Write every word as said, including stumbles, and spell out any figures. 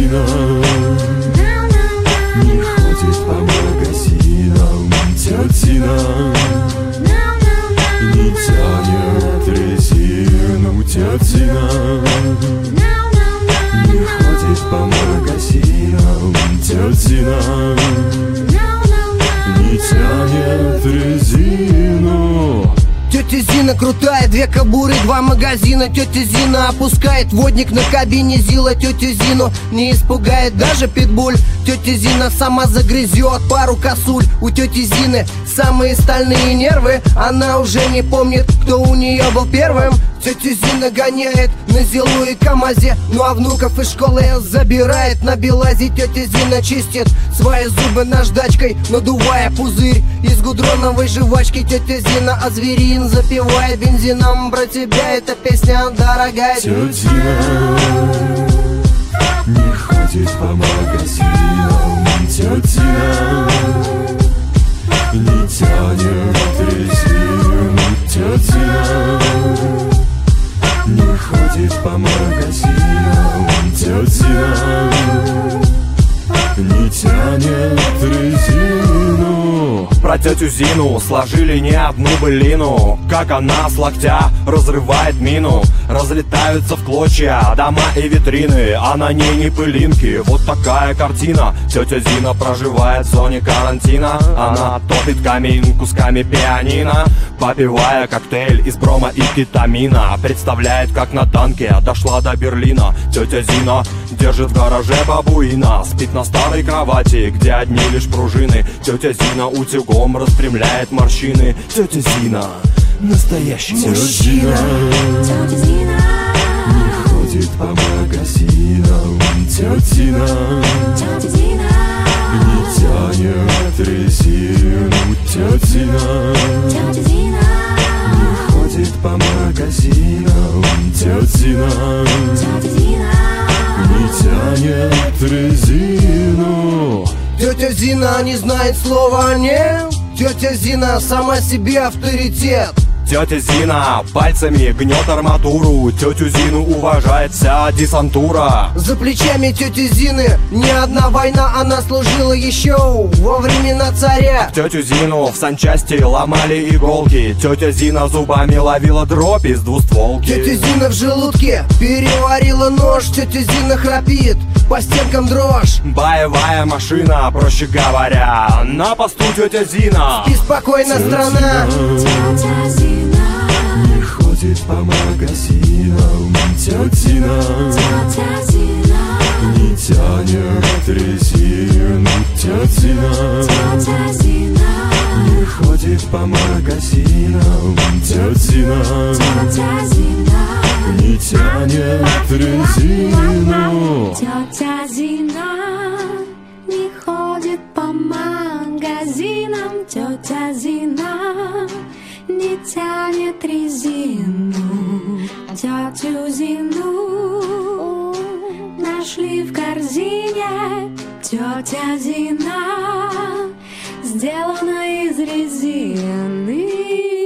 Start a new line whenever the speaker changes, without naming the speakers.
Зина не ходит по магазинам. Тетя Зина не тянет резину. Тетя Зина не ходит по магазинам. Тетя Зина не тянет резину.
Тетя Зина крутая, две кобуры, два магазина. Тетя Зина опускает водник на кабине Зила. Тетя Зину не испугает даже питбуль. Тетя Зина сама загрызет пару косуль. У тети Зины самые стальные нервы. Она уже не помнит, кто у нее был первым. Тетя Зина гоняет на Зилу и КамАЗе. Ну а внуков из школы забирает на Белазе. Тетя Зина чистит свои зубы наждачкой, надувая пузырь из гудроновой жвачки. Тетя Зина озверин запивает бензином. Про тебя эта песня дорогая.
Тетя Зина не ходит по магазинам. Тетя Зина не тянет резину. Тетя Зина не ходит по магазинам. Тетя Зина не тянет резину.
Про тетю Зину сложили не одну былину. Как она с локтя разрывает мину. Разлетаются в клочья дома и витрины, а на ней не пылинки. Вот такая картина. Тетя Зина проживает в зоне карантина. Она топит камин кусками пианино, попивая коктейль из брома и кетамина. Представляет, как на танке дошла до Берлина. Тетя Зина держит в гараже бабуина. Спит на старой кровати, где одни лишь пружины. Тетя Зина утюгом распрямляет морщины. Тетя Зина настоящий мужчина.
Тетя Зина не ходит по магазинам. Тетя Зина не тянет резину. Тетя Зина не ходит по магазинам. Тетя Зина не тянет резину.
Тетя Зина не знает слова «нет». Тетя Зина сама себе авторитет.
Тетя Зина пальцами гнет арматуру. Тетю Зину уважает вся десантура.
За плечами тети Зины не одна война. Она служила еще во времена царя.
Тетю Зину в санчасти ломали иголки. Тетя Зина зубами ловила дробь из двустволки.
Тетя Зина в желудке переварила нож. Тетя Зина храпит, по стенкам дрожь.
Боевая машина, проще говоря. На посту тетя Зина.
И спокойно, страна.
Тетя Зина не ходит по магазинам. Тетя Зина не тянет резину. Тетя Зина не ходит по магазинам. Тетя Зина не тянет резину.
Тетя Зина не ходит по магазинам. Тетя Зина не тянет резину. Тетю Зину нашли в корзине. Тетя Зина сделана из резины.